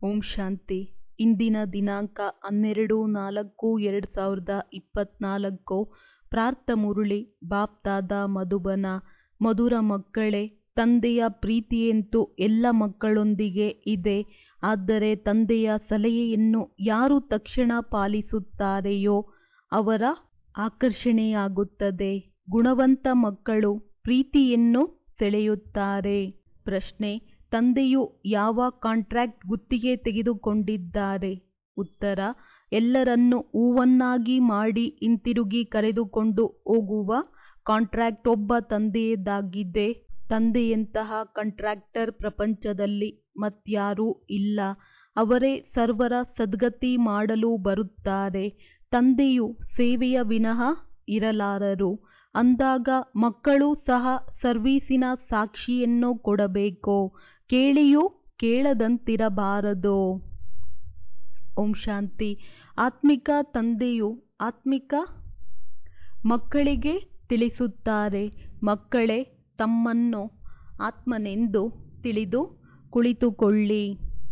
ಓಂ ಶಾಂತಿ. ಇಂದಿನ ದಿನಾಂಕ 12/4/2024. ಪ್ರಾರ್ಥ ಮುರಳಿ ಬಾಪ್ದಾದ ಮಧುಬನ. ಮಧುರ ಮಕ್ಕಳೇ, ತಂದೆಯ ಪ್ರೀತಿಯಂತೂ ಎಲ್ಲ ಮಕ್ಕಳೊಂದಿಗೆ ಇದೆ. ಆದರೆ ತಂದೆಯ ಸಲಹೆಯನ್ನು ಯಾರು ತಕ್ಷಣ ಪಾಲಿಸುತ್ತಾರೆಯೋ ಅವರ ಆಕರ್ಷಣೆಯಾಗುತ್ತದೆ. ಗುಣವಂತ ಮಕ್ಕಳು ಪ್ರೀತಿಯನ್ನು ಸೆಳೆಯುತ್ತಾರೆ. ಪ್ರಶ್ನೆ: ತಂದೆಯು ಯಾವ ಕಾಂಟ್ರಾಕ್ಟ್ ಗುತ್ತಿಗೆ ತೆಗೆದುಕೊಂಡಿದ್ದಾರೆ? ಉತ್ತರ: ಎಲ್ಲರನ್ನೂ ಹೂವನ್ನಾಗಿ ಮಾಡಿ ಹಿಂತಿರುಗಿ ಕರೆದುಕೊಂಡು ಹೋಗುವ ಕಾಂಟ್ರಾಕ್ಟ್ ಒಬ್ಬ ತಂದೆಯದಾಗಿದೆ. ತಂದೆಯಂತಹ ಕಾಂಟ್ರಾಕ್ಟರ್ ಪ್ರಪಂಚದಲ್ಲಿ ಮತ್ಯಾರೂ ಇಲ್ಲ. ಅವರೇ ಸರ್ವರ ಸದ್ಗತಿ ಮಾಡಲು ಬರುತ್ತಾರೆ. ತಂದೆಯು ಸೇವೆಯ ವಿನಃ ಇರಲಾರರು. ಅಂದಾಗ ಮಕ್ಕಳು ಸಹ ಸರ್ವೀಸಿನ ಸಾಕ್ಷಿಯನ್ನು ಕೊಡಬೇಕು. ಕೇಳಿಯೂ ಕೇಳದಂತಿರಬಾರದು. ಓಂ ಶಾಂತಿ. ಆತ್ಮಿಕ ತಂದೆಯು ಆತ್ಮಿಕ ಮಕ್ಕಳಿಗೆ ತಿಳಿಸುತ್ತಾರೆ, ಮಕ್ಕಳೇ, ತಮ್ಮನ್ನು ಆತ್ಮನೆಂದು ತಿಳಿದು ಕುಳಿತುಕೊಳ್ಳಿ.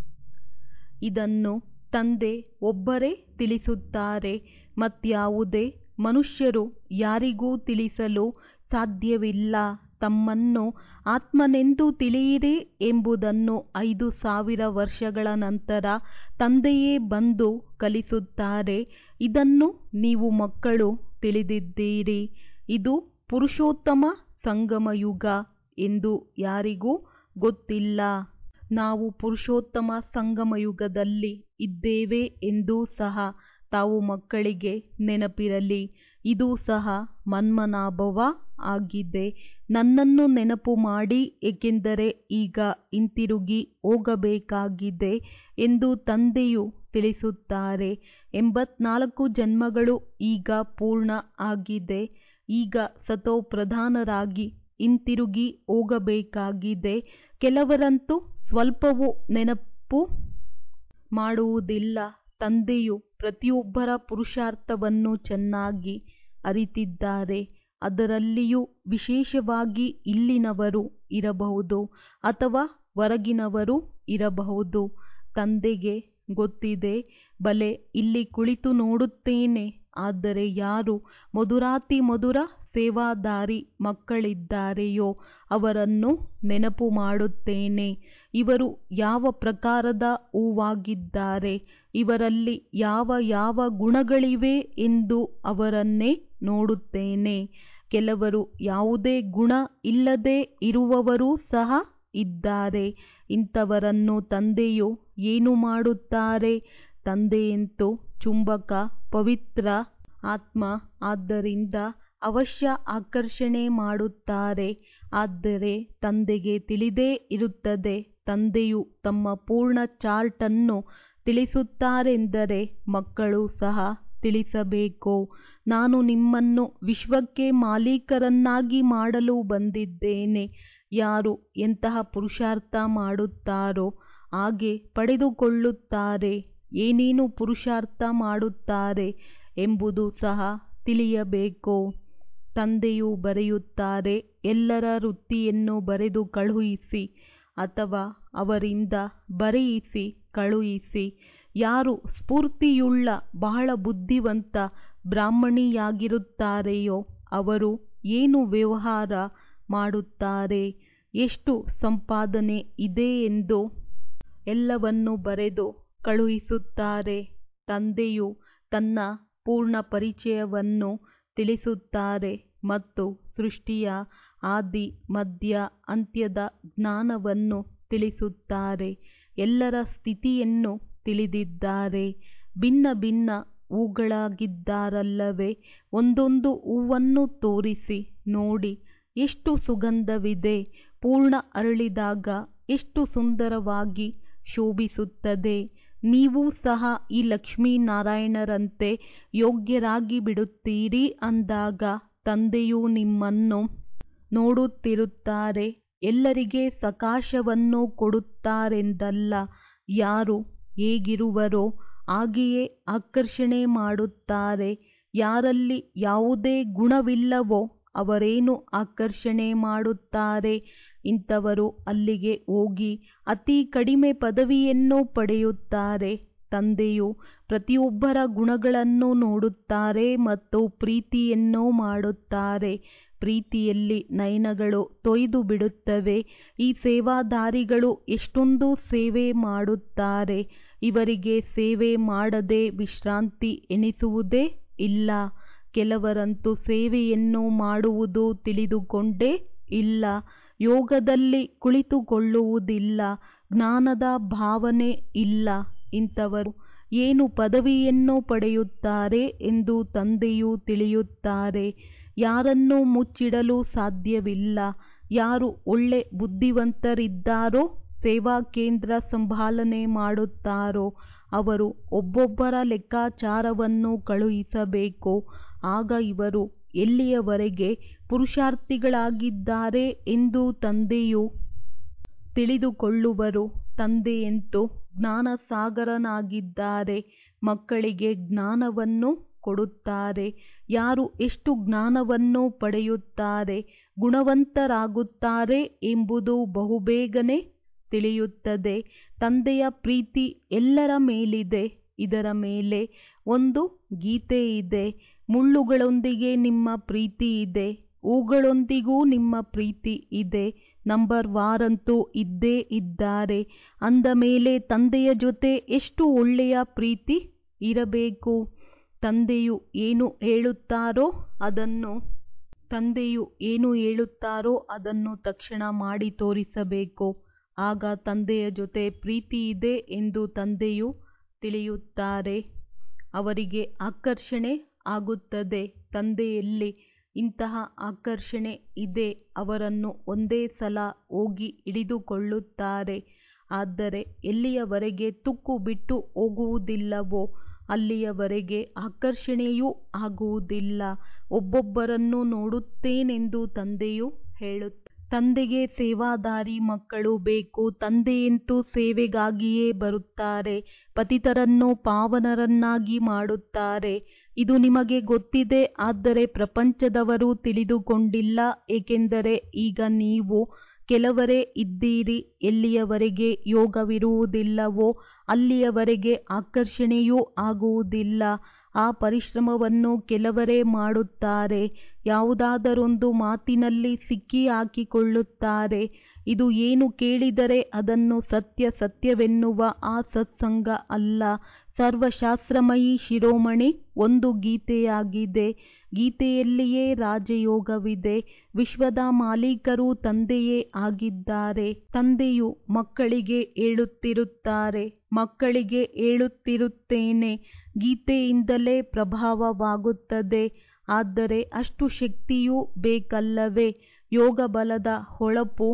ಇದನ್ನು ತಂದೆ ಒಬ್ಬರೇ ತಿಳಿಸುತ್ತಾರೆ. ಮತ್ಯಾವುದೇ ಮನುಷ್ಯರು ಯಾರಿಗೂ ತಿಳಿಸಲು ಸಾಧ್ಯವಿಲ್ಲ. ತಮ್ಮನ್ನು ಆತ್ಮನೆಂದು ತಿಳಿಯಿರಿ ಎಂಬುದನ್ನು 5000 ವರ್ಷಗಳ ನಂತರ ತಂದೆಯೇ ಬಂದು ಕಲಿಸುತ್ತಾರೆ. ಇದನ್ನು ನೀವು ಮಕ್ಕಳು ತಿಳಿದಿದ್ದೀರಿ. ಇದು ಪುರುಷೋತ್ತಮ ಸಂಗಮಯುಗ ಎಂದು ಯಾರಿಗೂ ಗೊತ್ತಿಲ್ಲ. ನಾವು ಪುರುಷೋತ್ತಮ ಸಂಗಮಯುಗದಲ್ಲಿ ಇದ್ದೇವೆ ಎಂದು ಸಹ ತಾವು ಮಕ್ಕಳಿಗೆ ನೆನಪಿರಲಿ. ಇದು ಸಹ ಮನ್ಮನಾಭವ ಆಗಿದೆ. ನನ್ನನ್ನು ನೆನಪು ಮಾಡಿ, ಏಕೆಂದರೆ ಈಗ ಹಿಂತಿರುಗಿ ಹೋಗಬೇಕಾಗಿದೆ ಎಂದು ತಂದೆಯು ತಿಳಿಸುತ್ತಾರೆ. 84 ಜನ್ಮಗಳು ಈಗ ಪೂರ್ಣ ಆಗಿದೆ. ಈಗ ಸತೋಪ್ರಧಾನರಾಗಿ ಹಿಂತಿರುಗಿ ಹೋಗಬೇಕಾಗಿದೆ. ಕೆಲವರಂತೂ ಸ್ವಲ್ಪವೂ ನೆನಪು ಮಾಡುವುದಿಲ್ಲ. ತಂದೆಯು ಪ್ರತಿಯೊಬ್ಬರ ಪುರುಷಾರ್ಥವನ್ನು ಚೆನ್ನಾಗಿ ಅರಿತಿದ್ದಾರೆ. ಅದರಲ್ಲಿಯೂ ವಿಶೇಷವಾಗಿ ಇಲ್ಲಿನವರು ಇರಬಹುದು ಅಥವಾ ಹೊರಗಿನವರು ಇರಬಹುದು. ತಂದೆಗೆ ಗೊತ್ತಿದೆ, ಭಲೆ ಇಲ್ಲಿ ಕುಳಿತು ನೋಡುತ್ತೇನೆ. ಆದರೆ ಯಾರು ಮಧುರಾತಿ ಮಧುರ ಸೇವಾದಾರಿ ಮಕ್ಕಳಿದ್ದಾರೆಯೋ ಅವರನ್ನು ನೆನಪು ಮಾಡುತ್ತೇನೆ. ಇವರು ಯಾವ ಪ್ರಕಾರದ ಹೂವಾಗಿದ್ದಾರೆ, ಇವರಲ್ಲಿ ಯಾವ ಯಾವ ಗುಣಗಳಿವೆ ಎಂದು ಅವರನ್ನೇ ನೋಡುತ್ತೇನೆ. ಕೆಲವರು ಯಾವುದೇ ಗುಣ ಇಲ್ಲದೆ ಇರುವವರೂ ಸಹ ಇದ್ದಾರೆ. ಇಂಥವರನ್ನು ತಂದೆಯು ಏನು ಮಾಡುತ್ತಾರೆ? ತಂದೆಯಂತೂ ಚುಂಬಕ, ಪವಿತ್ರ ಆತ್ಮ. ಆದ್ದರಿಂದ ಅವಶ್ಯ ಆಕರ್ಷಣೆ ಮಾಡುತ್ತಾರೆ. ಆದರೆ ತಂದೆಗೆ ತಿಳಿದೇ ಇರುತ್ತದೆ. ತಂದೆಯು ತಮ್ಮ ಪೂರ್ಣ ಚಾರ್ಟ್ ಅನ್ನು ತಿಳಿಸುತ್ತಾರೆಂದರೆ ಮಕ್ಕಳು ಸಹ ತಿಳಿಸಬೇಕು. ನಾನು ನಿಮ್ಮನ್ನು ವಿಶ್ವಕ್ಕೆ ಮಾಲೀಕರನ್ನಾಗಿ ಮಾಡಲು ಬಂದಿದ್ದೇನೆ. ಯಾರು ಎಂತಹ ಪುರುಷಾರ್ಥ ಮಾಡುತ್ತಾರೋ ಹಾಗೆ ಪಡೆದುಕೊಳ್ಳುತ್ತಾರೆ. ಏನೇನು ಪುರುಷಾರ್ಥ ಮಾಡುತ್ತಾರೆ ಎಂಬುದು ಸಹ ತಿಳಿಯಬೇಕು. ತಂದೆಯು ಬರೆಯುತ್ತಾರೆ, ಎಲ್ಲರ ವೃತ್ತಿಯನ್ನು ಬರೆದು ಕಳುಹಿಸಿ ಅಥವಾ ಅವರಿಂದ ಬರೆಯಿಸಿ ಕಳುಹಿಸಿ. ಯಾರು ಸ್ಫೂರ್ತಿಯುಳ್ಳ ಬಹಳ ಬುದ್ಧಿವಂತ ಬ್ರಾಹ್ಮಣಿಯಾಗಿರುತ್ತಾರೆಯೋ ಅವರು ಏನು ವ್ಯವಹಾರ ಮಾಡುತ್ತಾರೆ, ಎಷ್ಟು ಸಂಪಾದನೆ ಇದೆ ಎಂದು ಎಲ್ಲವನ್ನೂ ಬರೆದು ಕಳುಹಿಸುತ್ತಾರೆ. ತಂದೆಯು ತನ್ನ ಪೂರ್ಣ ಪರಿಚಯವನ್ನು ತಿಳಿಸುತ್ತಾರೆ ಮತ್ತು ಸೃಷ್ಟಿಯ ಆದಿ ಮಧ್ಯ ಅಂತ್ಯದ ಜ್ಞಾನವನ್ನು ತಿಳಿಸುತ್ತಾರೆ. ಎಲ್ಲರ ಸ್ಥಿತಿಯನ್ನು ತಿಳಿದಿದ್ದಾರೆ. ಭಿನ್ನ ಭಿನ್ನ ಹೂಗಳಾಗಿದ್ದಾರಲ್ಲವೇ? ಒಂದೊಂದು ಹೂವನ್ನು ತೋರಿಸಿ ನೋಡಿ, ಎಷ್ಟು ಸುಗಂಧವಿದೆ. ಪೂರ್ಣ ಅರಳಿದಾಗ ಎಷ್ಟು ಸುಂದರವಾಗಿ ಶೋಭಿಸುತ್ತದೆ. ನೀವು ಸಹ ಈ ಲಕ್ಷ್ಮೀನಾರಾಯಣರಂತೆ ಯೋಗ್ಯರಾಗಿ ಬಿಡುತ್ತೀರಿ ಅಂದಾಗ ತಂದೆಯು ನಿಮ್ಮನ್ನು ನೋಡುತ್ತಿರುತ್ತಾರೆ. ಎಲ್ಲರಿಗೆ ಸಕಾಶವನ್ನು ಕೊಡುತ್ತಾರೆಂದಲ್ಲ, ಯಾರು ಹೇಗಿರುವರೋ ಹಾಗೆಯೇ ಆಕರ್ಷಣೆ ಮಾಡುತ್ತಾರೆ. ಯಾರಲ್ಲಿ ಯಾವುದೇ ಗುಣವಿಲ್ಲವೋ ಅವರೇನು ಆಕರ್ಷಣೆ ಮಾಡುತ್ತಾರೆ? ಇಂಥವರು ಅಲ್ಲಿಗೆ ಹೋಗಿ ಅತಿ ಕಡಿಮೆ ಪದವಿಯನ್ನು ಪಡೆಯುತ್ತಾರೆ. ತಂದೆಯು ಪ್ರತಿಯೊಬ್ಬರ ಗುಣಗಳನ್ನು ನೋಡುತ್ತಾರೆ ಮತ್ತು ಪ್ರೀತಿಯನ್ನು ಮಾಡುತ್ತಾರೆ. ಪ್ರೀತಿಯಲ್ಲಿ ನಯನಗಳು ತೊಯ್ದು ಬಿಡುತ್ತವೆ. ಈ ಸೇವಾದಾರಿಗಳು ಎಷ್ಟೊಂದು ಸೇವೆ ಮಾಡುತ್ತಾರೆ. ಇವರಿಗೆ ಸೇವೆ ಮಾಡದೆ ವಿಶ್ರಾಂತಿ ಎನಿಸುವುದೇ ಇಲ್ಲ. ಕೆಲವರಂತೂ ಸೇವೆಯನ್ನು ಮಾಡುವುದು ತಿಳಿದುಕೊಂಡೇ ಇಲ್ಲ. ಯೋಗದಲ್ಲಿ ಕುಳಿತುಕೊಳ್ಳುವುದಿಲ್ಲ. ಜ್ಞಾನದ ಭಾವನೆ ಇಲ್ಲ. ಇಂಥವರು ಏನು ಪದವಿಯನ್ನು ಪಡೆಯುತ್ತಾರೆ ಎಂದು ತಂದೆಯು ತಿಳಿಯುತ್ತಾರೆ. ಯಾರನ್ನೂ ಮುಚ್ಚಿಡಲು ಸಾಧ್ಯವಿಲ್ಲ. ಯಾರು ಒಳ್ಳೆ ಬುದ್ಧಿವಂತರಿದ್ದಾರೋ, ಸೇವಾ ಕೇಂದ್ರ ಸಂಭಾಲನೆ ಮಾಡುತ್ತಾರೋ ಅವರು ಒಬ್ಬೊಬ್ಬರ ಲೆಕ್ಕಾಚಾರವನ್ನು ಕಳುಹಿಸಬೇಕು. ಆಗ ಇವರು ಎಲ್ಲಿಯವರೆಗೆ ಪುರುಷಾರ್ಥಿಗಳಾಗಿದ್ದಾರೆ ಎಂದು ತಂದೆಯು ತಿಳಿದುಕೊಳ್ಳುವರು. ತಂದೆಯಂತೂ ಜ್ಞಾನಸಾಗರನಾಗಿದ್ದಾರೆ. ಮಕ್ಕಳಿಗೆ ಜ್ಞಾನವನ್ನು ಕೊಡುತ್ತಾರೆ. ಯಾರು ಎಷ್ಟು ಜ್ಞಾನವನ್ನು ಪಡೆಯುತ್ತಾರೆ, ಗುಣವಂತರಾಗುತ್ತಾರೆ ಎಂಬುದು ಬಹುಬೇಗನೆ ತಿಳಿಯುತ್ತದೆ. ತಂದೆಯ ಪ್ರೀತಿ ಎಲ್ಲರ ಮೇಲಿದೆ. ಇದರ ಮೇಲೆ ಒಂದು ಗೀತೆ ಇದೆ. ಮುಳ್ಳುಗಳೊಂದಿಗೆ ನಿಮ್ಮ ಪ್ರೀತಿ ಇದೆ, ಹೂಗಳೊಂದಿಗೂ ನಿಮ್ಮ ಪ್ರೀತಿ ಇದೆ. ನಂಬರ್ ವಾರಂತೂ ಇದ್ದೇ ಇದ್ದಾರೆ. ಅಂದ ಮೇಲೆ ತಂದೆಯ ಜೊತೆ ಎಷ್ಟು ಒಳ್ಳೆಯ ಪ್ರೀತಿ ಇರಬೇಕು. ತಂದೆಯು ಏನು ಹೇಳುತ್ತಾರೋ ಅದನ್ನು ತಕ್ಷಣ ಮಾಡಿ ತೋರಿಸಬೇಕು. ಆಗ ತಂದೆಯ ಜೊತೆ ಪ್ರೀತಿ ಇದೆ ಎಂದು ತಂದೆಯು ತಿಳಿಯುತ್ತಾರೆ. ಅವರಿಗೆ ಆಕರ್ಷಣೆ ಆಗುತ್ತದೆ. ತಂದೆಯಲ್ಲಿ ಇಂತಹ ಆಕರ್ಷಣೆ ಇದೆ. ಅವರನ್ನು ಒಂದೇ ಸಲ ಹೋಗಿ ಹಿಡಿದುಕೊಳ್ಳುತ್ತಾರೆ. ಆದರೆ ಎಲ್ಲಿಯವರೆಗೆ ತುಕ್ಕು ಬಿಟ್ಟು ಹೋಗುವುದಿಲ್ಲವೋ ಅಲ್ಲಿಯವರೆಗೆ ಆಕರ್ಷಣೆಯೂ ಆಗುವುದಿಲ್ಲ. ಒಬ್ಬೊಬ್ಬರನ್ನು ನೋಡುತ್ತೇನೆಂದು ತಂದೆಯು ಹೇಳುತ್ತಾರೆ. ತಂದೆಗೆ ಸೇವಾದಾರಿ ಮಕ್ಕಳು ಬೇಕು. ತಂದೆಯಂತೂ ಸೇವೆಗಾಗಿಯೇ ಬರುತ್ತಾರೆ. ಪತಿತರನ್ನು ಪಾವನರನ್ನಾಗಿ ಮಾಡುತ್ತಾರೆ. ಇದು ನಿಮಗೆ ಗೊತ್ತಿದೆ. ಆದರೆ ಪ್ರಪಂಚದವರು ತಿಳಿದುಕೊಂಡಿಲ್ಲ. ಏಕೆಂದರೆ ಈಗ ನೀವು ಕೆಲವರೇ ಇದ್ದೀರಿ. ಎಲ್ಲಿಯವರೆಗೆ ಯೋಗವಿರುವುದಿಲ್ಲವೋ ಅಲ್ಲಿಯವರೆಗೆ ಆಕರ್ಷಣೆಯೂ ಆಗುವುದಿಲ್ಲ. ಆ ಪರಿಶ್ರಮವನ್ನು ಕೆಲವರೇ ಮಾಡುತ್ತಾರೆ. ಯಾವುದಾದರೊಂದು ಮಾತಿನಲ್ಲಿ ಸಿಕ್ಕಿ ಹಾಕಿಕೊಳ್ಳುತ್ತಾರೆ. ಇದು ಏನು ಕೇಳಿದರೆ ಅದನ್ನು ಸತ್ಯವೆನ್ನುವ ಆ ಸತ್ಸಂಗ ಅಲ್ಲ. ಸರ್ವಶಾಸ್ತ್ರಮಯಿ ಶಿರೋಮಣಿ ಒಂದು ಗೀತೆಯಾಗಿದೆ. ಗೀತೆಯಲ್ಲಿಯೇ ರಾಜಯೋಗವಿದೆ. ವಿಶ್ವದ ಮಾಲೀಕರು ತಂದೆಯೇ ಆಗಿದ್ದಾರೆ. ತಂದೆಯು ಮಕ್ಕಳಿಗೆ ಹೇಳುತ್ತಿರುತ್ತಾರೆ, ಮಕ್ಕಳಿಗೆ ಹೇಳುತ್ತಿರುತ್ತೇನೆ. ಗೀತೆಯಿಂದಲೇ ಪ್ರಭಾವವಾಗುತ್ತದೆ. ಆದರೆ ಅಷ್ಟು ಶಕ್ತಿಯೂ ಬೇಕಲ್ಲವೇ. ಯೋಗಬಲದ ಹೊಳಪು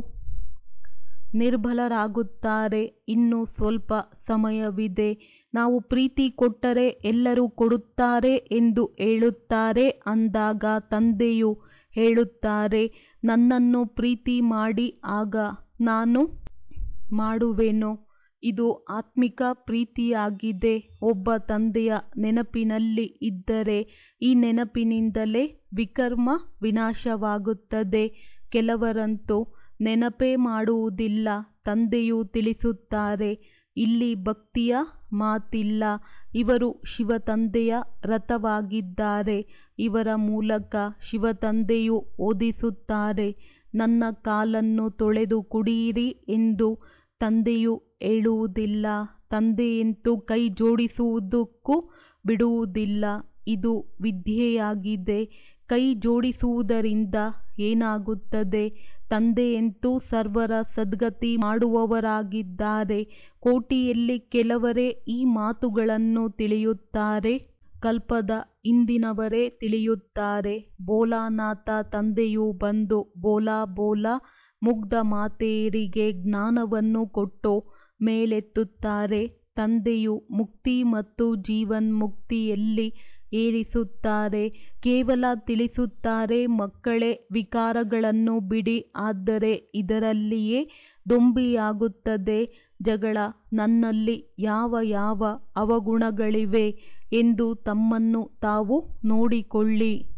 ನಿರ್ಬಲರಾಗುತ್ತಾರೆ. ಇನ್ನೂ ಸ್ವಲ್ಪ ಸಮಯವಿದೆ. ನಾವು ಪ್ರೀತಿ ಕೊಟ್ಟರೆ ಎಲ್ಲರೂ ಕೊಡುತ್ತಾರೆ ಎಂದು ಹೇಳುತ್ತಾರೆ. ಅಂದಾಗ ತಂದೆಯು ಹೇಳುತ್ತಾರೆ, ನನ್ನನ್ನು ಪ್ರೀತಿ ಮಾಡಿ, ಆಗ ನಾನು ಮಾಡುವೆನು. ಇದು ಆತ್ಮಿಕ ಪ್ರೀತಿಯಾಗಿದೆ. ಒಬ್ಬ ತಂದೆಯ ನೆನಪಿನಲ್ಲಿ ಇದ್ದರೆ ಈ ನೆನಪಿನಿಂದಲೇ ವಿಕರ್ಮ ವಿನಾಶವಾಗುತ್ತದೆ. ಕೆಲವರಂತೂ ನೆನಪೇ ಮಾಡುವುದಿಲ್ಲ. ತಂದೆಯು ತಿಳಿಸುತ್ತಾರೆ, ಇಲ್ಲಿ ಭಕ್ತಿಯ ಮಾತಿಲ್ಲ. ಇವರು ಶಿವತಂದೆಯ ರಥವಾಗಿದ್ದಾರೆ. ಇವರ ಮೂಲಕ ಶಿವತಂದೆಯು ಓದಿಸುತ್ತಾರೆ, ನನ್ನ ಕಾಲನ್ನು ತೊಳೆದು ಕುಡಿಯಿರಿ ಎಂದು. ತಂದೆಯು ಹೇಳುವುದಿಲ್ಲ. ತಂದೆಯಂತೂ ಕೈ ಜೋಡಿಸುವುದಕ್ಕೂ ಬಿಡುವುದಿಲ್ಲ. ಇದು ವಿದ್ಯೆಯಾಗಿದೆ. ಕೈ ಜೋಡಿಸುವುದರಿಂದ ಏನಾಗುತ್ತದೆ? ತಂದೆಯಂತೂ ಸರ್ವರ ಸದ್ಗತಿ ಮಾಡುವವರಾಗಿದ್ದಾರೆ. ಕೋಟಿಯಲ್ಲಿ ಕೆಲವರೇ ಈ ಮಾತುಗಳನ್ನು ತಿಳಿಯುತ್ತಾರೆ. ಕಲ್ಪದ ಹಿಂದಿನವರೇ ತಿಳಿಯುತ್ತಾರೆ. ಭೋಲಾನಾಥ ತಂದೆಯು ಬಂದು ಬೋಲಾ ಬೋಲಾ ಮುಗ್ಧ ಮಾತೆಯರಿಗೆ ಜ್ಞಾನವನ್ನು ಕೊಟ್ಟು ಮೇಲೆತ್ತುತ್ತಾರೆ. ತಂದೆಯು ಮುಕ್ತಿ ಮತ್ತು ಜೀವನ್ಮುಕ್ತಿಯಲ್ಲಿ ಏರಿಸುತ್ತಾರೆ. ಕೇವಲ ತಿಳಿಸುತ್ತಾರೆ, ಮಕ್ಕಳೇ ವಿಕಾರಗಳನ್ನು ಬಿಡಿ. ಆದರೆ ಇದರಲ್ಲಿಯೇ ದೊಂಬಿಯಾಗುತ್ತದೆ ಜಗಳ. ನನ್ನಲ್ಲಿ ಯಾವ ಯಾವ ಅವಗುಣಗಳಿವೆ ಎಂದು ತಮ್ಮನ್ನು ತಾವು ನೋಡಿಕೊಳ್ಳಿ.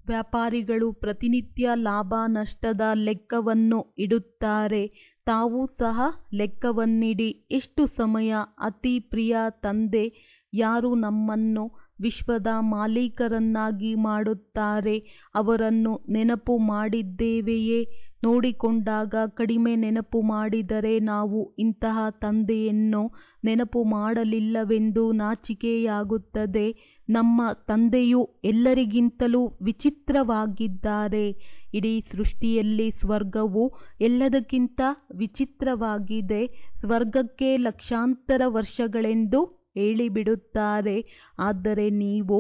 ವ್ಯಾಪಾರಿಗಳು ಪ್ರತಿನಿತ್ಯ ಲಾಭ ನಷ್ಟದ ಲೆಕ್ಕವನ್ನು ಇಡುತ್ತಾರೆ. ತಾವು ಸಹ ಲೆಕ್ಕವನ್ನಿಡಿ. ಎಷ್ಟು ಸಮಯ. ಅತಿ ಪ್ರಿಯ ತಂದೆ, ಯಾರು ನಮ್ಮನ್ನು ವಿಶ್ವದ ಮಾಲೀಕರನ್ನಾಗಿ ಮಾಡುತ್ತಾರೆ ಅವರನ್ನು ನೆನಪು ಮಾಡಿದ್ದೇವೆಯೇ? ನೋಡಿಕೊಂಡಾಗ ಕಡಿಮೆ ನೆನಪು ಮಾಡಿದರೆ ನಾವು ಇಂತಹ ತಂದೆಯನ್ನು ನೆನಪು ಮಾಡಲಿಲ್ಲವೆಂದು ನಾಚಿಕೆಯಾಗುತ್ತದೆ. ನಮ್ಮ ತಂದೆಯು ಎಲ್ಲರಿಗಿಂತಲೂ ವಿಚಿತ್ರವಾಗಿದ್ದಾರೆ. ಇಡೀ ಸೃಷ್ಟಿಯಲ್ಲಿ ಸ್ವರ್ಗವು ಎಲ್ಲದಕ್ಕಿಂತ ವಿಚಿತ್ರವಾಗಿದೆ. ಸ್ವರ್ಗಕ್ಕೆ ಲಕ್ಷಾಂತರ ವರ್ಷಗಳೆಂದು ಹೇಳಿಬಿಡುತ್ತಾರೆ, ಆದರೆ ನೀವು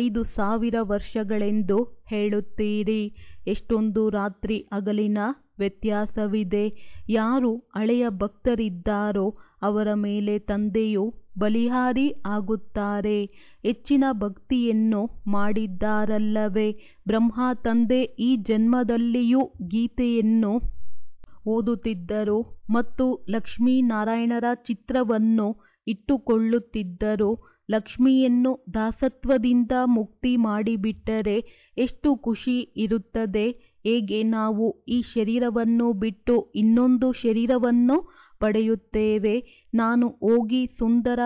5000 ವರ್ಷಗಳೆಂದು ಹೇಳುತ್ತೀರಿ. ಎಷ್ಟೊಂದು ರಾತ್ರಿ ಹಗಲಿನ ವ್ಯತ್ಯಾಸವಿದೆ. ಯಾರು ಹಳೆಯ ಭಕ್ತರಿದ್ದಾರೋ ಅವರ ಮೇಲೆ ತಂದೆಯು ಬಲಿಹಾರಿ ಆಗುತ್ತಾರೆ. ಹೆಚ್ಚಿನ ಭಕ್ತಿಯನ್ನು ಮಾಡಿದ್ದಾರಲ್ಲವೇ? ಬ್ರಹ್ಮ ತಂದೆ ಈ ಜನ್ಮದಲ್ಲಿಯೂ ಗೀತೆಯನ್ನು ಓದುತ್ತಿದ್ದರು ಮತ್ತು ಲಕ್ಷ್ಮೀನಾರಾಯಣರ ಚಿತ್ರವನ್ನು ಇಟ್ಟುಕೊಳ್ಳುತ್ತಿದ್ದರು. ಲಕ್ಷ್ಮಿಯನ್ನು ದಾಸತ್ವದಿಂದ ಮುಕ್ತಿ ಮಾಡಿಬಿಟ್ಟರೆ ಎಷ್ಟು ಖುಷಿ ಇರುತ್ತದೆ. ಹೇಗೆ ನಾವು ಈ ಶರೀರವನ್ನು ಬಿಟ್ಟು ಇನ್ನೊಂದು ಶರೀರವನ್ನು ಪಡೆಯುತ್ತೇವೆ. ನಾನು ಹೋಗಿ ಸುಂದರ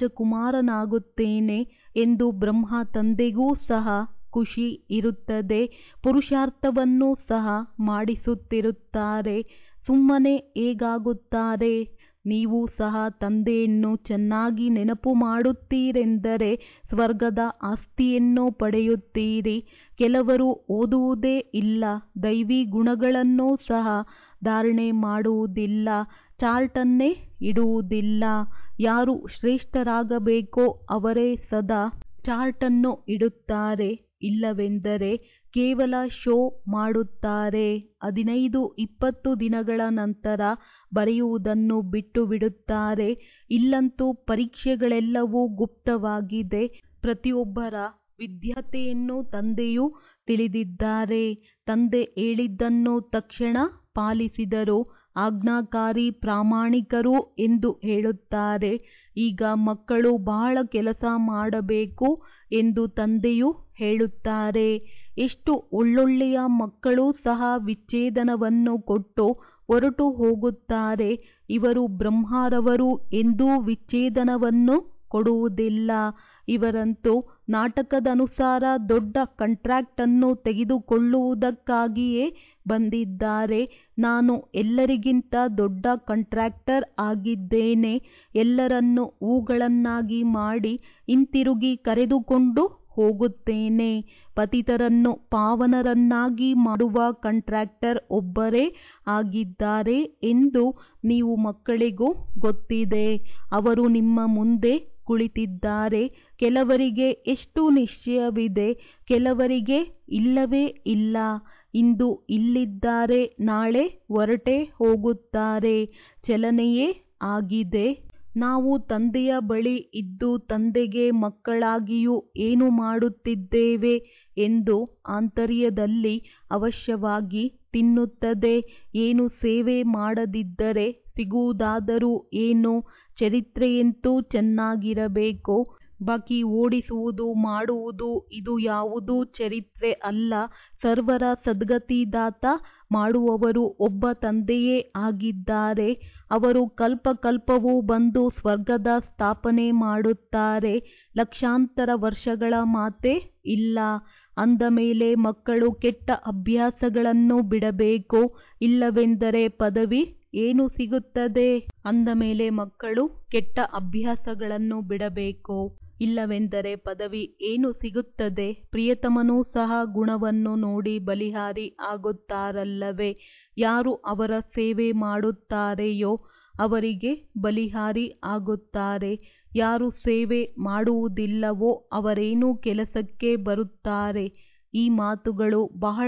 ರಾಜಕುಮಾರನಾಗುತ್ತೇನೆ ಎಂದು ಬ್ರಹ್ಮ ತಂದೆಗೂ ಸಹ ಖುಷಿ ಇರುತ್ತದೆ. ಪುರುಷಾರ್ಥವನ್ನು ಸಹ ಮಾಡಿಸುತ್ತಿರುತ್ತಾರೆ. ಸುಮ್ಮನೆ ಹೇಗಾಗುತ್ತಾರೆ? ನೀವು ಸಹ ತಂದೆಯನ್ನು ಚೆನ್ನಾಗಿ ನೆನಪು ಮಾಡುತ್ತೀರೆಂದರೆ ಸ್ವರ್ಗದ ಆಸ್ತಿಯನ್ನು ಪಡೆಯುತ್ತೀರಿ. ಕೆಲವರು ಓದುವುದೇ ಇಲ್ಲ, ದೈವಿ ಗುಣಗಳನ್ನು ಸಹ ಧಾರಣೆ ಮಾಡುವುದಿಲ್ಲ, ಚಾರ್ಟನ್ನೇ ಇಡುವುದಿಲ್ಲ. ಯಾರು ಶ್ರೇಷ್ಠರಾಗಬೇಕೋ ಅವರೇ ಸದಾ ಚಾರ್ಟನ್ನು ಇಡುತ್ತಾರೆ. ಇಲ್ಲವೆಂದರೆ ಕೇವಲ ಶೋ ಮಾಡುತ್ತಾರೆ. 15-20 ದಿನಗಳ ನಂತರ ಬರೆಯುವುದನ್ನು ಬಿಟ್ಟು ಬಿಡುತ್ತಾರೆ. ಇಲ್ಲಂತೂ ಪರೀಕ್ಷೆಗಳೆಲ್ಲವೂ ಗುಪ್ತವಾಗಿದೆ. ಪ್ರತಿಯೊಬ್ಬರ ವಿದ್ಯಾರ್ಥಿಯನ್ನು ತಂದೆಯು ತಿಳಿದಿದ್ದಾರೆ. ತಂದೆ ಹೇಳಿದ್ದನ್ನು ತಕ್ಷಣ ಪಾಲಿಸಿದರು. ಆಜ್ಞಾಕಾರಿ ಪ್ರಾಮಾಣಿಕರು ಎಂದು ಹೇಳುತ್ತಾರೆ. ಈಗ ಮಕ್ಕಳು ಬಹಳ ಕೆಲಸ ಮಾಡಬೇಕು ಎಂದು ತಂದೆಯು ಹೇಳುತ್ತಾರೆ. ಎಷ್ಟು ಒಳ್ಳೊಳ್ಳೆಯ ಮಕ್ಕಳು ಸಹ ವಿಚ್ಛೇದನವನ್ನು ಕೊಟ್ಟು ಹೊರಟು ಹೋಗುತ್ತಾರೆ. ಇವರು ಬ್ರಹ್ಮರವರು ಎಂದೂ ವಿಚ್ಛೇದನವನ್ನು ಕೊಡುವುದಿಲ್ಲ. ಇವರಂತೂ ನಾಟಕದನುಸಾರ ದೊಡ್ಡ ಕಾಂಟ್ರಾಕ್ಟನ್ನು ತೆಗೆದುಕೊಳ್ಳುವುದಕ್ಕಾಗಿಯೇ ಬಂದಿದ್ದಾರೆ. ನಾನು ಎಲ್ಲರಿಗಿಂತ ದೊಡ್ಡ ಕಾಂಟ್ರಾಕ್ಟರ್ ಆಗಿದ್ದೇನೆ. ಎಲ್ಲರನ್ನೂ ಹೂಗಳನ್ನಾಗಿ ಮಾಡಿ ಹಿಂತಿರುಗಿ ಕರೆದುಕೊಂಡು ಹೋಗುತ್ತೇನೆ. ಪತಿತರನ್ನು ಪಾವನರನ್ನಾಗಿ ಮಾಡುವ ಕಾಂಟ್ರಾಕ್ಟರ್ ಒಬ್ಬರೇ ಆಗಿದ್ದಾರೆ ಎಂದು ನೀವು ಮಕ್ಕಳಿಗೂ ಗೊತ್ತಿದೆ. ಅವರು ನಿಮ್ಮ ಮುಂದೆ ಕುಳಿತಿದ್ದಾರೆ. ಕೆಲವರಿಗೆ ಎಷ್ಟು ನಿಶ್ಚಯವಿದೆ, ಕೆಲವರಿಗೆ ಇಲ್ಲವೇ ಇಲ್ಲ. ಇಂದು ಇಲ್ಲಿದ್ದಾರೆ, ನಾಳೆ ಹೊರಟೇ ಹೋಗುತ್ತಾರೆ. ಚಲನೆಯೇ ಆಗಿದೆ. ನಾವು ತಂದೆಯ ಬಳಿ ಇದ್ದು ತಂದೆಗೆ ಮಕ್ಕಳಾಗಿಯೂ ಏನು ಮಾಡುತ್ತಿದ್ದೇವೆ ಎಂದು ಆಂತರ್ಯದಲ್ಲಿ ಅವಶ್ಯವಾಗಿ ತಿನ್ನುತ್ತದೆ. ಏನು ಸೇವೆ ಮಾಡದಿದ್ದರೆ ಸಿಗುವುದಾದರೂ ಏನು? ಚರಿತ್ರೆಯಂತೂ ಚೆನ್ನಾಗಿರಬೇಕು. ಬಾಕಿ ಓಡಿಸುವುದು ಮಾಡುವುದು ಇದು ಯಾವುದೂ ಚರಿತ್ರೆ ಅಲ್ಲ. ಸರ್ವರ ಸದ್ಗತಿದಾತ ಮಾಡುವವರು ಒಬ್ಬ ತಂದೆಯೇ ಆಗಿದ್ದಾರೆ. ಅವರು ಕಲ್ಪಕಲ್ಪವೂ ಬಂದು ಸ್ವರ್ಗದ ಸ್ಥಾಪನೆ ಮಾಡುತ್ತಾರೆ. ಲಕ್ಷಾಂತರ ವರ್ಷಗಳ ಮಾತೇ ಇಲ್ಲ. ಅಂದ ಮೇಲೆ ಮಕ್ಕಳು ಕೆಟ್ಟ ಅಭ್ಯಾಸಗಳನ್ನು ಬಿಡಬೇಕು. ಇಲ್ಲವೆಂದರೆ ಪದವಿ ಏನು ಸಿಗುತ್ತದೆ? ಅಂದ ಮೇಲೆ ಮಕ್ಕಳು ಕೆಟ್ಟ ಅಭ್ಯಾಸಗಳನ್ನು ಬಿಡಬೇಕು. ಇಲ್ಲವೆಂದರೆ ಪದವಿ ಏನು ಸಿಗುತ್ತದೆ? ಪ್ರಿಯತಮನೂ ಸಹ ಗುಣವನ್ನು ನೋಡಿ ಬಲಿಹಾರಿ ಆಗುತ್ತಾರಲ್ಲವೇ? ಯಾರು ಅವರ ಸೇವೆ ಮಾಡುತ್ತಾರೆಯೋ ಅವರಿಗೆ ಬಲಿಹಾರಿ ಆಗುತ್ತಾರೆ. ಯಾರು ಸೇವೆ ಮಾಡುವುದಿಲ್ಲವೋ ಅವರೇನು ಕೆಲಸಕ್ಕೆ ಬರುತ್ತಾರೆ? ಈ ಮಾತುಗಳು ಬಹಳ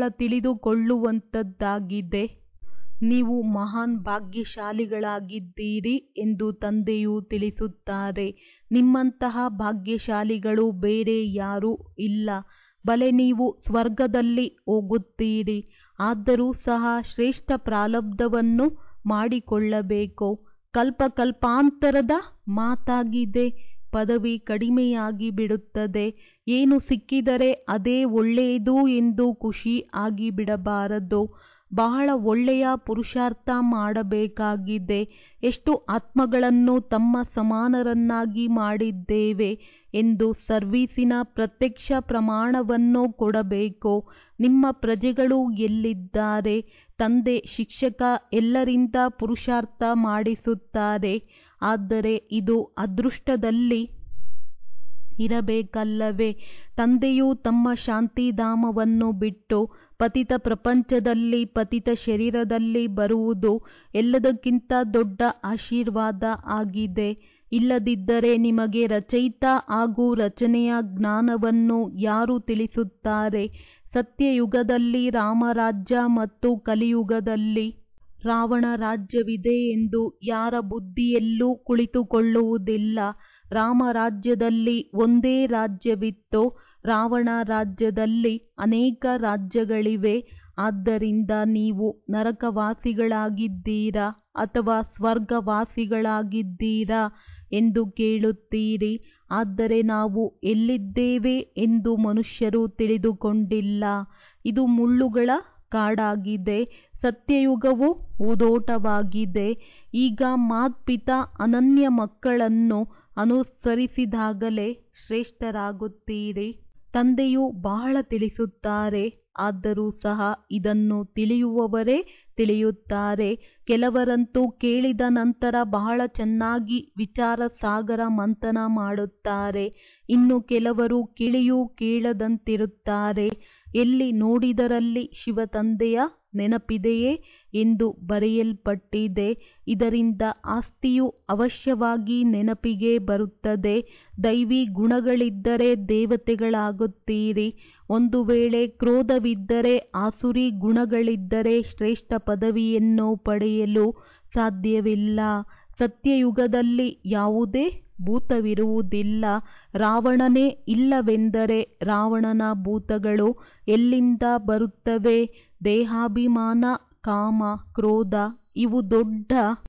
ತಿಳಿದುಕೊಳ್ಳುವಂಥದ್ದಾಗಿದೆ. ನೀವು ಮಹಾನ್ ಭಾಗ್ಯಶಾಲಿಗಳಾಗಿದ್ದೀರಿ ಎಂದು ತಂದೆಯು ತಿಳಿಸುತ್ತಾರೆ. ನಿಮ್ಮಂತಹ ಭಾಗ್ಯಶಾಲಿಗಳು ಬೇರೆ ಯಾರೂ ಇಲ್ಲ. ಬಲೆ ನೀವು ಸ್ವರ್ಗದಲ್ಲಿ ಹೋಗುತ್ತೀರಿ. ಆದರೂ ಸಹ ಶ್ರೇಷ್ಠ ಪ್ರಾರಬ್ಧವನ್ನು ಮಾಡಿಕೊಳ್ಳಬೇಕು. ಕಲ್ಪಕಲ್ಪಾಂತರದ ಮಾತಾಗಿದೆ. ಪದವಿ ಕಡಿಮೆಯಾಗಿ ಬಿಡುತ್ತದೆ. ಏನು ಸಿಕ್ಕಿದರೆ ಅದೇ ಒಳ್ಳೆಯದು ಎಂದು ಖುಷಿ ಆಗಿಬಿಡಬಾರದು. ಬಹಳ ಒಳ್ಳೆಯ ಪುರುಷಾರ್ಥ ಮಾಡಬೇಕಾಗಿದೆ. ಎಷ್ಟು ಆತ್ಮಗಳನ್ನು ತಮ್ಮ ಸಮಾನರನ್ನಾಗಿ ಮಾಡಿದ್ದೇವೆ ಎಂದು ಸರ್ವೀಸಿನ ಪ್ರತ್ಯಕ್ಷ ಪ್ರಮಾಣವನ್ನು ಕೊಡಬೇಕು. ನಿಮ್ಮ ಪ್ರಜೆಗಳು ಎಲ್ಲಿದ್ದಾರೆ? ತಂದೆ ಶಿಕ್ಷಕ ಎಲ್ಲರಿಂದ ಪುರುಷಾರ್ಥ ಮಾಡಿಸುತ್ತಾರೆ. ಆದರೆ ಇದು ಅದೃಷ್ಟದಲ್ಲಿ ಇರಬೇಕಲ್ಲವೇ? ತಂದೆಯು ತಮ್ಮ ಶಾಂತಿಧಾಮವನ್ನು ಬಿಟ್ಟು ಪತಿತ ಪ್ರಪಂಚದಲ್ಲಿ ಪತಿತ ಶರೀರದಲ್ಲಿ ಬರುವುದು ಎಲ್ಲದಕ್ಕಿಂತ ದೊಡ್ಡ ಆಶೀರ್ವಾದ ಆಗಿದೆ. ಇಲ್ಲದಿದ್ದರೆ ನಿಮಗೆ ರಚಯಿತ ಹಾಗೂ ರಚನೆಯ ಜ್ಞಾನವನ್ನು ಯಾರು ತಿಳಿಸುತ್ತಾರೆ? ಸತ್ಯಯುಗದಲ್ಲಿ ರಾಮರಾಜ್ಯ ಮತ್ತು ಕಲಿಯುಗದಲ್ಲಿ ರಾವಣ ರಾಜ್ಯವಿದೆ ಎಂದು ಯಾರ ಬುದ್ಧಿಯಲ್ಲೂ ಕುಳಿತುಕೊಳ್ಳುವುದಿಲ್ಲ. ರಾಮರಾಜ್ಯದಲ್ಲಿ ಒಂದೇ ರಾಜ್ಯವಿತ್ತು, ರಾವಣ ರಾಜ್ಯದಲ್ಲಿ ಅನೇಕ ರಾಜ್ಯಗಳಿವೆ. ಆದ್ದರಿಂದ ನೀವು ನರಕವಾಸಿಗಳಾಗಿದ್ದೀರಾ ಅಥವಾ ಸ್ವರ್ಗವಾಸಿಗಳಾಗಿದ್ದೀರಾ ಎಂದು ಕೇಳುತ್ತೀರಿ. ಆದರೆ ನಾವು ಎಲ್ಲಿದ್ದೇವೆ ಎಂದು ಮನುಷ್ಯರು ತಿಳಿದುಕೊಂಡಿಲ್ಲ. ಇದು ಮುಳ್ಳುಗಳ ಕಾಡಾಗಿದೆ. ಸತ್ಯಯುಗವು ಹೂದೋಟವಾಗಿದೆ. ಈಗ ಮಾತ್ಪಿತಾ ಅನನ್ಯ ಮಕ್ಕಳನ್ನು ಅನುಸರಿಸಿದಾಗಲೇ ಶ್ರೇಷ್ಠರಾಗುತ್ತೀರಿ. ತಂದೆಯು ಬಹಳ ತಿಳಿಸುತ್ತಾರೆ, ಆದರೂ ಸಹ ಇದನ್ನು ತಿಳಿಯುವವರೇ ತಿಳಿಯುತ್ತಾರೆ. ಕೆಲವರಂತೂ ಕೇಳಿದ ನಂತರ ಬಹಳ ಚೆನ್ನಾಗಿ ವಿಚಾರ ಸಾಗರ ಮಂಥನ ಮಾಡುತ್ತಾರೆ. ಇನ್ನು ಕೆಲವರು ಕೇಳಿಯೂ ಕೇಳದಂತಿರುತ್ತಾರೆ. ಎಲ್ಲಿ ನೋಡಿದರಲ್ಲಿ ಶಿವತಂದೆಯ ನೆನಪಿದೆಯೇ ಎಂದು ಬರೆಯಲ್ಪಟ್ಟಿದೆ. ಇದರಿಂದ ಆಸ್ತಿಯು ಅವಶ್ಯವಾಗಿ ನೆನಪಿಗೆ ಬರುತ್ತದೆ. ದೈವಿ ಗುಣಗಳಿದ್ದರೆ ದೇವತೆಗಳಾಗುತ್ತೀರಿ. ಒಂದು ವೇಳೆ ಕ್ರೋಧವಿದ್ದರೆ, ಆಸುರಿ ಗುಣಗಳಿದ್ದರೆ ಶ್ರೇಷ್ಠ ಪದವಿಯನ್ನು ಪಡೆಯಲು ಸಾಧ್ಯವಿಲ್ಲ. ಸತ್ಯಯುಗದಲ್ಲಿ ಯಾವುದೇ ಭೂತವಿರುವುದಿಲ್ಲ. ರಾವಣನೇ ಇಲ್ಲವೆಂದರೆ ರಾವಣನ ಭೂತಗಳು ಎಲ್ಲಿಂದ ಬರುತ್ತವೆ? ದೇಹಾಭಿಮಾನ, ಕಾಮ, ಕ್ರೋಧ ಇವು ದೊಡ್ಡ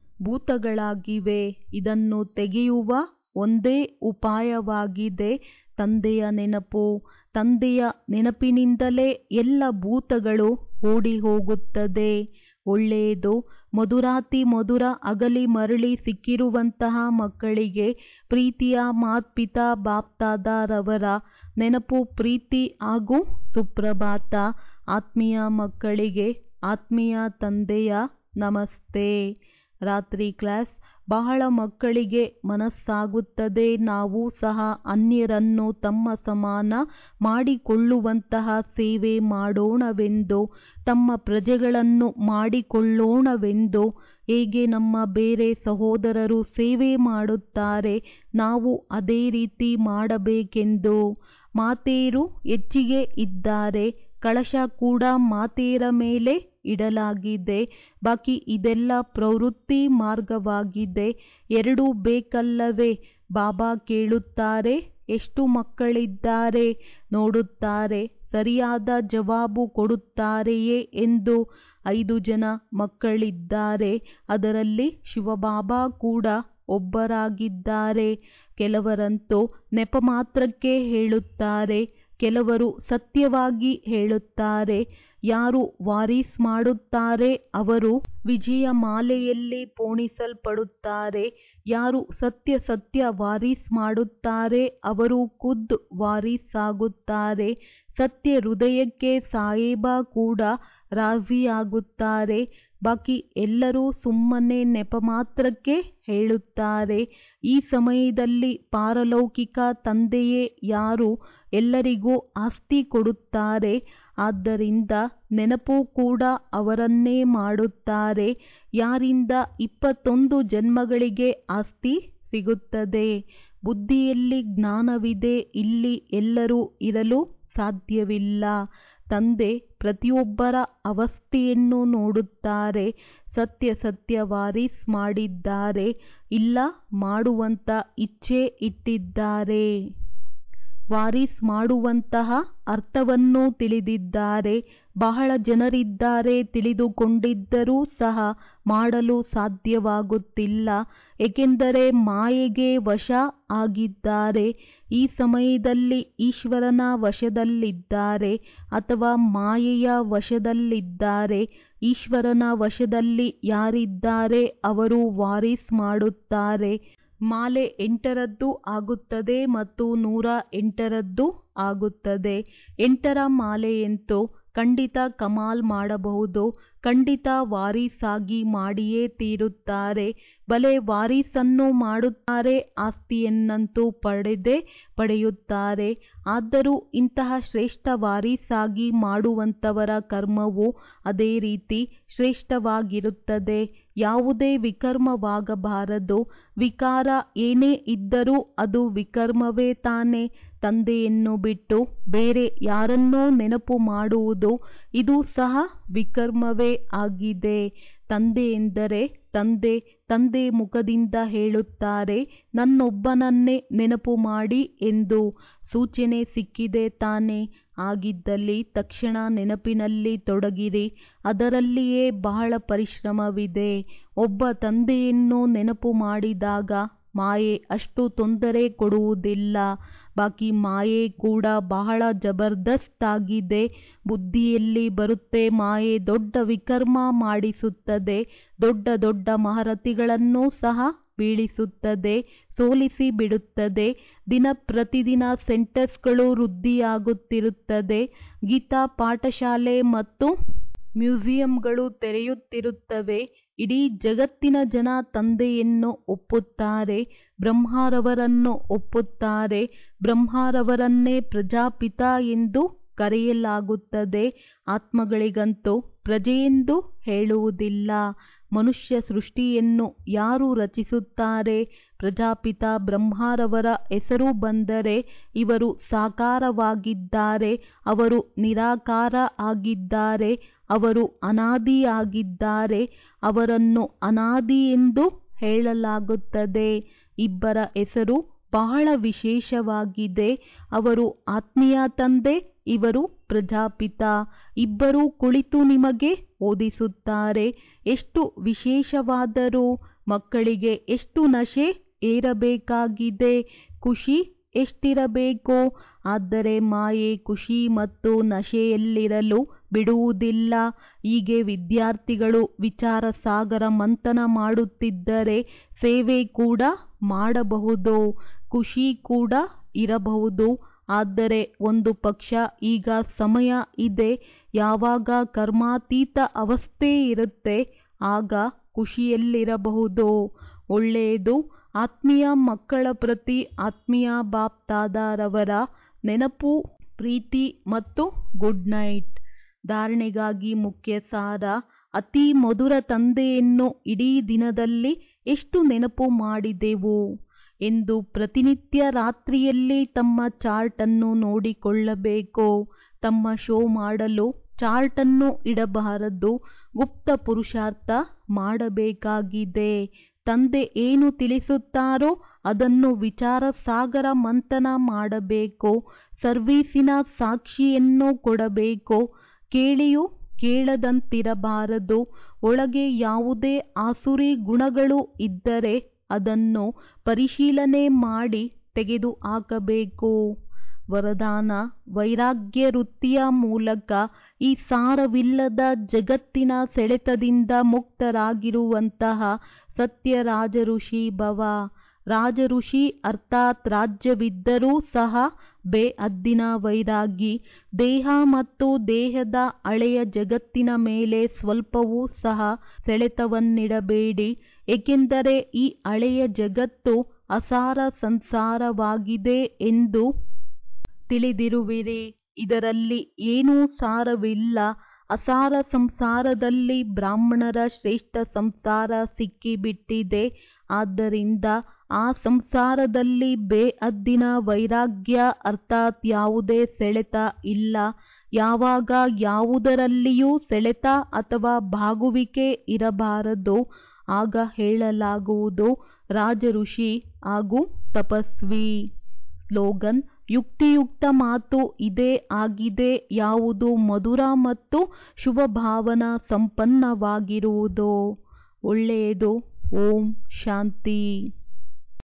ಭೂತಗಳಾಗಿವೆ. ಇದನ್ನು ತೆಗೆಯುವ ಒಂದೇ ಉಪಾಯವಾಗಿದೆ ತಂದೆಯ ನೆನಪು. ತಂದೆಯ ನೆನಪಿನಿಂದಲೇ ಎಲ್ಲ ಭೂತಗಳು ಓಡಿ ಹೋಗುತ್ತದೆ. ಒಳ್ಳೆಯದು. ಮಧುರಾತಿ ಮಧುರ ಅಗಲಿ ಮರಳಿ ಸಿಕ್ಕಿರುವಂತಹ ಮಕ್ಕಳಿಗೆ ಪ್ರೀತಿಯ ಮಾತ್ಪಿತಾ ಬಾಪ್ದಾದಾರವರ ನೆನಪು, ಪ್ರೀತಿ ಹಾಗೂ ಸುಪ್ರಭಾತ. ಆತ್ಮೀಯ ಮಕ್ಕಳಿಗೆ ಆತ್ಮೀಯ ತಂದೆಯ ನಮಸ್ತೆ. ರಾತ್ರಿ ಕ್ಲಾಸ್. ಬಹಳ ಮಕ್ಕಳಿಗೆ ಮನಸ್ಸಾಗುತ್ತದೆ, ನಾವು ಸಹ ಅನ್ಯರನ್ನು ತಮ್ಮ ಸಮಾನ ಮಾಡಿಕೊಳ್ಳುವಂತಹ ಸೇವೆ ಮಾಡೋಣವೆಂದು, ತಮ್ಮ ಪ್ರಜೆಗಳನ್ನು ಮಾಡಿಕೊಳ್ಳೋಣವೆಂದು. ಹೇಗೆ ನಮ್ಮ ಬೇರೆ ಸಹೋದರರು ಸೇವೆ ಮಾಡುತ್ತಾರೆ, ನಾವು ಅದೇ ರೀತಿ ಮಾಡಬೇಕೆಂದು. ಮಾತೆಯರು ಹೆಚ್ಚಿಗೆ ಇದ್ದಾರೆ. ಕಳಶ ಕೂಡ ಮಾತೆಯರ ಮೇಲೆ ಇಡಲಾಗಿದೆ. ಬಾಕಿ ಇದೆಲ್ಲ ಪ್ರವೃತ್ತಿ ಮಾರ್ಗವಾಗಿದೆ. ಎರಡೂ ಬೇಕಲ್ಲವೇ? ಬಾಬಾ ಕೇಳುತ್ತಾರೆ, ಎಷ್ಟು ಮಕ್ಕಳಿದ್ದಾರೆ? ನೋಡುತ್ತಾರೆ, ಸರಿಯಾದ ಜವಾಬು ಕೊಡುತ್ತಾರೆಯೇ ಎಂದು. 5 ಜನ ಮಕ್ಕಳಿದ್ದಾರೆ. ಅದರಲ್ಲಿ ಶಿವಬಾಬಾ ಕೂಡ ಒಬ್ಬರಾಗಿದ್ದಾರೆ. ಕೆಲವರಂತೂ ನೆಪ ಮಾತ್ರಕ್ಕೆ ಹೇಳುತ್ತಾರೆ, ಕೆಲವರು ಸತ್ಯವಾಗಿ ಹೇಳುತ್ತಾರೆ. ಯಾರು ವಾರೀಸ್ ಮಾಡುತ್ತಾರೆ ಅವರು ವಿಜಯ ಮಾಲೆಯಲ್ಲಿ ಪೋಣಿಸಲ್ಪಡುತ್ತಾರೆ. ಯಾರು ಸತ್ಯ ಸತ್ಯ ವಾರೀಸ್ ಮಾಡುತ್ತಾರೆ ಅವರು ಖುದ್ ವಾರೀಸ್ ಆಗುತ್ತಾರೆ. ಸತ್ಯ ಹೃದಯಕ್ಕೆ ಸಾಹೇಬ ಕೂಡ ರಾಜಿಯಾಗುತ್ತಾರೆ. ಬಾಕಿ ಎಲ್ಲರೂ ಸುಮ್ಮನೆ ನೆಪ ಮಾತ್ರಕ್ಕೆ ಹೇಳುತ್ತಾರೆ. ಈ ಸಮಯದಲ್ಲಿ ಪಾರಲೌಕಿಕ ತಂದೆಯೇ ಯಾರು ಎಲ್ಲರಿಗೂ ಆಸ್ತಿ ಕೊಡುತ್ತಾರೆ. ಆದ್ದರಿಂದ ನೆನಪು ಕೂಡ ಅವರನ್ನೇ ಮಾಡುತ್ತಾರೆ. ಯಾರಿಂದ 21 ಜನ್ಮಗಳಿಗೆ ಆಸ್ತಿ ಸಿಗುತ್ತದೆ. ಬುದ್ಧಿಯಲ್ಲಿ ಜ್ಞಾನವಿದೆ. ಇಲ್ಲಿ ಎಲ್ಲರೂ ಇರಲು ಸಾಧ್ಯವಿಲ್ಲ. ತಂದೆ ಪ್ರತಿಯೊಬ್ಬರ ಅವಸ್ಥೆಯನ್ನು ನೋಡುತ್ತಾರೆ. ಸತ್ಯ ಸತ್ಯ ವಾರೀಸ್ ಮಾಡಿದ್ದಾರೆ, ಇಲ್ಲ ಮಾಡುವಂತ ಇಚ್ಛೆ ಇಟ್ಟಿದ್ದಾರೆ. ವಾರೀಸ್ ಮಾಡುವಂತಹ ಅರ್ಥವನ್ನು ತಿಳಿದಿದ್ದಾರೆ. ಬಹಳ ಜನರಿದ್ದಾರೆ, ತಿಳಿದುಕೊಂಡಿದ್ದರೂ ಸಹ ಮಾಡಲು ಸಾಧ್ಯವಾಗುತ್ತಿಲ್ಲ, ಏಕೆಂದರೆ ಮಾಯೆಗೆ ವಶ ಆಗಿದ್ದಾರೆ. ಈ ಸಮಯದಲ್ಲಿ ಈಶ್ವರನ ವಶದಲ್ಲಿದ್ದಾರೆ ಅಥವಾ ಮಾಯೆಯ ವಶದಲ್ಲಿದ್ದಾರೆ. ಈಶ್ವರನ ವಶದಲ್ಲಿ ಯಾರಿದ್ದಾರೆ ಅವರು ವಾರೀಸ್ ಮಾಡುತ್ತಾರೆ. ಮಾಲೆ 8ರದ್ದು ಆಗುತ್ತದೆ ಮತ್ತು 108ರದ್ದು ಆಗುತ್ತದೆ. 8ರ ಮಾಲೆಯಂತೂ ಖಂಡಿತ ಕಮಾಲ್ ಮಾಡಬಹುದು, ಖಂಡಿತ ವಾರೀಸಾಗಿ ಮಾಡಿಯೇ ತೀರುತ್ತಾರೆ. ಬಲೆ ವಾರೀಸನ್ನು ಮಾಡುತ್ತಾರೆ, ಆಸ್ತಿಯನ್ನಂತೂ ಪಡೆಯುತ್ತಾರೆ. ಆದರೂ ಇಂತಹ ಶ್ರೇಷ್ಠ ವಾರೀಸಾಗಿ ಮಾಡುವಂಥವರ ಕರ್ಮವು ಅದೇ ರೀತಿ ಶ್ರೇಷ್ಠವಾಗಿರುತ್ತದೆ. ಯಾವುದೇ ವಿಕರ್ಮವಾಗಬಾರದು. ವಿಕಾರ ಏನೇ ಇದ್ದರೂ ಅದು ವಿಕರ್ಮವೇ ತಾನೇ. ತಂದೆಯನ್ನು ಬಿಟ್ಟು ಬೇರೆ ಯಾರನ್ನೋ ನೆನಪು ಮಾಡುವುದು ಇದು ಸಹ ವಿಕರ್ಮವೇ ಆಗಿದೆ. ತಂದೆ ಎಂದರೆ ತಂದೆ ಮುಖದಿಂದ ಹೇಳುತ್ತಾರೆ, ನನ್ನೊಬ್ಬನನ್ನೇ ನೆನಪು ಮಾಡಿ ಎಂದು ಸೂಚನೆ ಸಿಕ್ಕಿದೆ ತಾನೇ. ಆಗಿದ್ದಲ್ಲಿ ತಕ್ಷಣ ನೆನಪಿನಲ್ಲಿ ತೊಡಗಿರಿ, ಅದರಲ್ಲಿಯೇ ಬಹಳ ಪರಿಶ್ರಮವಿದೆ. ಒಬ್ಬ ತಂದೆಯನ್ನು ನೆನಪು ಮಾಡಿದಾಗ ಮಾಯೆ ಅಷ್ಟು ತೊಂದರೆ ಕೊಡುವುದಿಲ್ಲ. ಬಾಕಿ ಮಾಯೆ ಕೂಡ ಬಹಳ ಜಬರ್ದಸ್ತ್ ಆಗಿದೆ. ಬುದ್ಧಿಯಲ್ಲಿ ಬರುತ್ತೆ, ಮಾಯೆ ದೊಡ್ಡ ವಿಕರ್ಮ ಮಾಡಿಸುತ್ತದೆ, ದೊಡ್ಡ ದೊಡ್ಡ ಮಹರಥಿಗಳನ್ನೂ ಸಹ ಬೀಳಿಸುತ್ತದೆ, ಸೋಲಿಸಿ ಬಿಡುತ್ತದೆ. ದಿನ ಪ್ರತಿದಿನ ಸೆಂಟರ್ಸ್ಗಳು ವೃದ್ಧಿಯಾಗುತ್ತಿರುತ್ತದೆ. ಗೀತಾ ಪಾಠಶಾಲೆ ಮತ್ತು ಮ್ಯೂಸಿಯಂಗಳು ತೆರೆಯುತ್ತಿರುತ್ತವೆ. ಇಡೀ ಜಗತ್ತಿನ ಜನ ತಂದೆಯನ್ನು ಒಪ್ಪುತ್ತಾರೆ, ಬ್ರಹ್ಮರವರನ್ನು ಒಪ್ಪುತ್ತಾರೆ. ಬ್ರಹ್ಮರವರನ್ನೇ ಪ್ರಜಾಪಿತ ಎಂದು ಕರೆಯಲಾಗುತ್ತದೆ. ಆತ್ಮಗಳಿಗಂತೂ ಪ್ರಜೆಯೆಂದು ಹೇಳುವುದಿಲ್ಲ. ಮನುಷ್ಯ ಸೃಷ್ಟಿಯನ್ನು ಯಾರು ರಚಿಸುತ್ತಾರೆ? ಪ್ರಜಾಪಿತ ಬ್ರಹ್ಮರವರ ಹೆಸರು ಬಂದರೆ ಇವರು ಸಾಕಾರವಾಗಿದ್ದಾರೆ, ಅವರು ನಿರಾಕಾರ ಆಗಿದ್ದಾರೆ, ಅವರು ಅನಾದಿಯಾಗಿದ್ದಾರೆ. ಅವರನ್ನು ಅನಾದಿ ಎಂದು ಹೇಳಲಾಗುತ್ತದೆ. ಇಬ್ಬರ ಹೆಸರು ಬಹಳ ವಿಶೇಷವಾಗಿದೆ. ಅವರು ಆತ್ಮೀಯ ತಂದೆ, ಇವರು ಪ್ರಜಾಪಿತ. ಇಬ್ಬರೂ ಕುಳಿತು ನಿಮಗೆ ಓದಿಸುತ್ತಾರೆ. ಎಷ್ಟು ವಿಶೇಷವಾದರೂ ಮಕ್ಕಳಿಗೆ ಎಷ್ಟು ನಶೆ ಏರಬೇಕಾಗಿದೆ, ಖುಷಿ ಎಷ್ಟಿರಬೇಕು. ಆದರೆ ಮಾಯೆ ಖುಷಿ ಮತ್ತು ನಶೆಯಲ್ಲಿರಲು ಬಿಡುವುದಿಲ್ಲ. ಹೀಗೆ ವಿದ್ಯಾರ್ಥಿಗಳು ವಿಚಾರ ಸಾಗರ ಮಂಥನ ಮಾಡುತ್ತಿದ್ದರೆ ಸೇವೆ ಕೂಡ ಮಾಡಬಹುದು, ಖುಷಿ ಕೂಡ ಇರಬಹುದು. ಆದರೆ ಒಂದು ಪಕ್ಷ ಈಗ ಸಮಯ ಇದೆ, ಯಾವಾಗ ಕರ್ಮಾತೀತ ಅವಸ್ಥೆ ಇರುತ್ತೆ ಆಗ ಖುಷಿಯಲ್ಲಿರಬಹುದು. ಒಳ್ಳೆಯದು. ಆತ್ಮೀಯ ಮಕ್ಕಳ ಪ್ರತಿ ಆತ್ಮೀಯ ಬಾಪ್ ದಾದಾರವರ ನೆನಪು, ಪ್ರೀತಿ ಮತ್ತು ಗುಡ್ ನೈಟ್. ಧಾರಣೆಗಾಗಿ ಮುಖ್ಯ ಸಾರ. ಅತಿ ಮಧುರ ತಂದೆಯನ್ನು ಇಡೀ ದಿನದಲ್ಲಿ ಎಷ್ಟು ನೆನಪು ಮಾಡಿದೆವು ಎಂದು ಪ್ರತಿನಿತ್ಯ ರಾತ್ರಿಯಲ್ಲಿ ತಮ್ಮ ಚಾರ್ಟನ್ನು ನೋಡಿಕೊಳ್ಳಬೇಕು. ತಮ್ಮ ಶೋ ಮಾಡಲು ಚಾರ್ಟನ್ನು ಇಡಬಾರದು, ಗುಪ್ತ ಪುರುಷಾರ್ಥ ಮಾಡಬೇಕಾಗಿದೆ. ತಂದೆ ಏನು ತಿಳಿಸುತ್ತಾರೋ ಅದನ್ನು ವಿಚಾರ ಸಾಗರ ಮಂಥನ ಮಾಡಬೇಕು. ಸರ್ವೀಸಿನ ಸಾಕ್ಷಿಯನ್ನು ಕೊಡಬೇಕು. ಕೇಳಿಯೂ ಕೇಳದಂತಿರಬಾರದು. ಒಳಗೆ ಯಾವುದೇ ಆಸುರಿ ಗುಣಗಳು ಇದ್ದರೆ ಅದನ್ನು ಪರಿಶೀಲನೆ ಮಾಡಿ ತೆಗೆದು ಹಾಕಬೇಕು. ವರದಾನ: ವೈರಾಗ್ಯ ವೃತ್ತಿಯ ಮೂಲಕ ಈ ಸಾರವಿಲ್ಲದ ಜಗತ್ತಿನ ಸೆಳೆತದಿಂದ ಮುಕ್ತರಾಗಿರುವಂತಹ ಸತ್ಯ ರಾಜಋಷಿ ಭವ. ರಾಜಋಷಿ ಅರ್ಥಾತ್ ರಾಜ್ಯವಿದ್ದರೂ ಸಹ ಬೇಹದ್ದಿನ ವೈರಾಗಿ. ದೇಹ ಮತ್ತು ದೇಹದ ಹಳೆಯ ಜಗತ್ತಿನ ಮೇಲೆ ಸ್ವಲ್ಪವೂ ಸಹ ಸೆಳೆತವನ್ನಿಡಬೇಡಿ, ಏಕೆಂದರೆ ಈ ಹಳೆಯ ಜಗತ್ತು ಅಸಾರ ಸಂಸಾರವಾಗಿದೆ ಎಂದು ತಿಳಿದಿರುವಿರಿ. ಇದರಲ್ಲಿ ಏನೂ ಸಾರವಿಲ್ಲ. ಅಸಾರ ಸಂಸಾರದಲ್ಲಿ ಬ್ರಾಹ್ಮಣರ ಶ್ರೇಷ್ಠ ಸಂಸಾರ ಸಿಕ್ಕಿಬಿಟ್ಟಿದೆ. ಆದ್ದರಿಂದ ಆ ಸಂಸಾರದಲ್ಲಿ ಬೇಹದ್ದಿನ ವೈರಾಗ್ಯ ಅರ್ಥಾತ್ ಯಾವುದೇ ಸೆಳೆತ ಇಲ್ಲ. ಯಾವಾಗ ಯಾವುದರಲ್ಲಿಯೂ ಸೆಳೆತ ಅಥವಾ ಬಾಗುವಿಕೆ ಇರಬಾರದು ಆಗ ಹೇಳಲಾಗುವುದು ರಾಜಋಷಿ ಹಾಗೂ ತಪಸ್ವಿ. ಸ್ಲೋಗನ್: ಯುಕ್ತಿಯುಕ್ತ ಮಾತು ಇದೇ ಆಗಿದೆ. ಯಾವುದು ಮಧುರ ಮತ್ತು ಶುಭ ಭಾವನಾ ಸಂಪನ್ನವಾಗಿರುವುದೋ ಒಳ್ಳೆಯದು. ಓಂ ಶಾಂತಿ.